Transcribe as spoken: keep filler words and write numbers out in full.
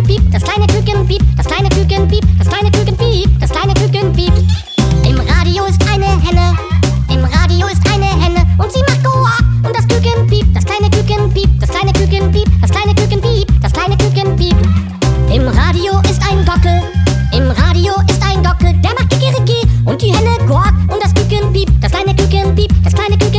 piep, das kleine Küken piep, das kleine Küken piep, das kleine Küken piep, das kleine Küken piep. Im Radio ist eine Henne, im Radio ist eine Henne und sie macht Goa und das Küken piep, das kleine Küken piep, das kleine Küken piep, das kleine Küken piep, das kleine Küken piep. Im Radio ist ein Gockel, im Radio ist ein Gockel, der macht Kikiriki und die Henne Quack und das Küken piep, das kleine Küken piep, das kleine Küken